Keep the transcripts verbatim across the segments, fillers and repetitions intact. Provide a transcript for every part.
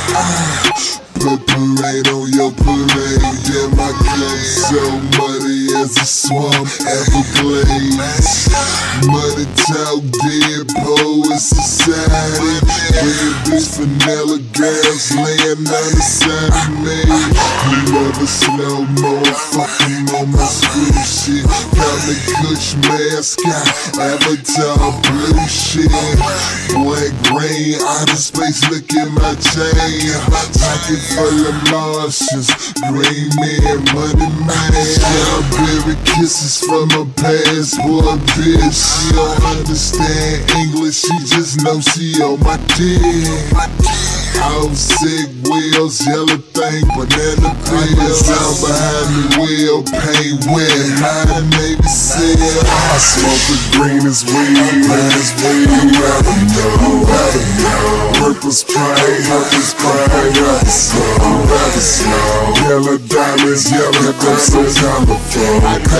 Parade on your parade, yeah, my cup so muddy as a swamp, Everglades. Muddy talk, dead poets society. Bring bitch vanilla girls laying on the side of me. You never slow mo, fucking on my screw shit. Got the Kush mascot, Avatar blue shit. Black rain, outer space, look at my chain. Pocket full of Martians, green man, money man. Strawberry kisses from a passport, bitch. She don't understand English, she just know she on my dick. House sick wheels, yellow thing, banana peels. Down behind the wheel, paint wet, high Navy seal. I smoke the greenest weed, greenest weed. You ever know, ever know. Purple spray, purple spray, ever slow, ever slow. Yellow diamonds, yellow them so colorful,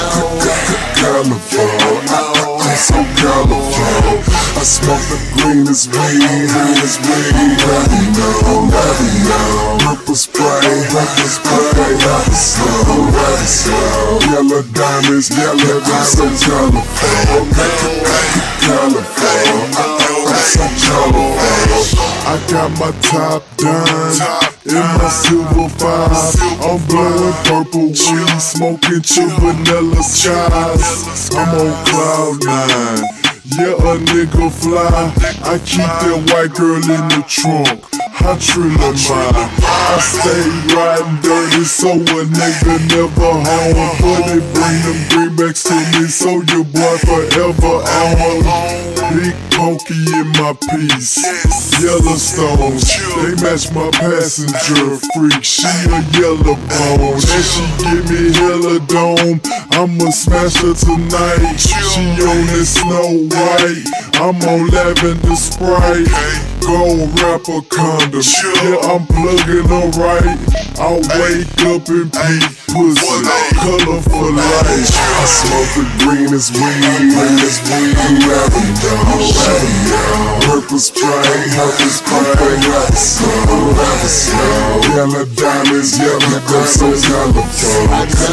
colorful. I'm so colorful. I smoke the greenest weed, greenest weed. Ever know, ever know. Purple spray, purple spray, ever slow, ever slow. Yellow diamonds, yellow them so colorful, colorful. I'm so colorful. I got my top done in my silver five. I'm blowing purple weed, smoking chew vanilla skies. I'm on cloud nine. Yeah, a nigga fly. I keep that white girl in the trunk. I trill of mine. I stay riding dirty, so a nigga never home. But they bring them greenbacks to me, so your boy forever on. Big Pokey in my piece, Yellowstone. They match my passenger freak. She a yellow bone, and she give me hella dome. I'ma smash her tonight. She on that Snow White, I'm on lavender Sprite. Gold rapper condom, yeah, I'm plugging her right. I wake up in pink pussy, colorful light. I smoke the greenest weed, greenest weed. You ever know, ever know. Purple spray, purple spray, ever slow, ever slow. Yellow diamonds, yellow them so colorful,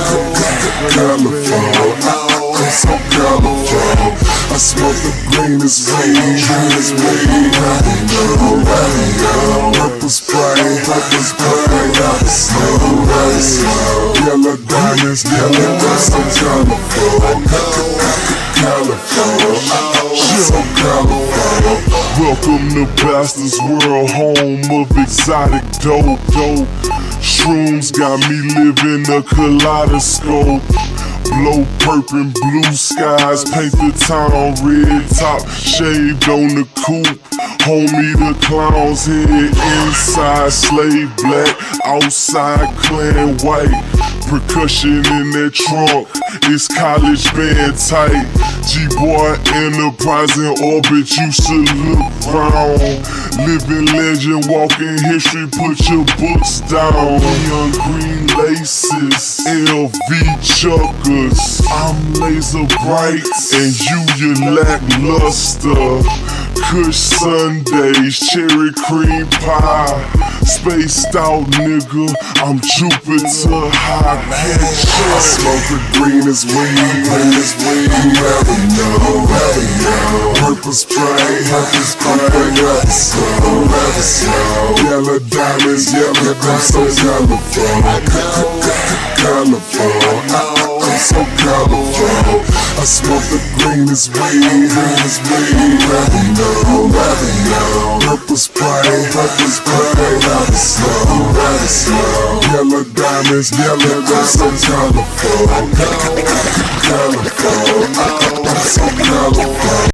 colorful. I'm so colorful. I smoke the greenest weed, greenest weed. Ever know, ever know. Purple spray, purple spray, ever slow, ever slow. Yellow diamonds, yellow them so colorful, colorful. So colorful. Welcome to Bastards World, home of exotic dope, dope. Shrooms got me living a kaleidoscope. Blow purple and blue skies, paint the town red, top shaved on the coupe. Homie, the clown's head, inside slave black, outside clan white. Percussion in that trunk, it's college band tight. G-Boy Enterprise in orbit, you should look round. Living legend, walking history, put your books down. Neon green laces, L V chuckers. I'm laser bright, and you, you lackluster. Kush Sundays, cherry cream pie. Spaced out nigga, I'm Jupiter high catch. I smoke the greenest weed, greenest weed. You ever know, ever know. Purple spray, purple spray, ever slow, ever slow. Yellow diamonds, yellow them so colorful, colorful. I'm so colorful. I smoke the greenest weed, greenest weed. Ever know, ever know. Purple spray, purple spray, ever slow, ever slow. Yellow diamonds, yellow them so colorful, colorful. I'm so colorful.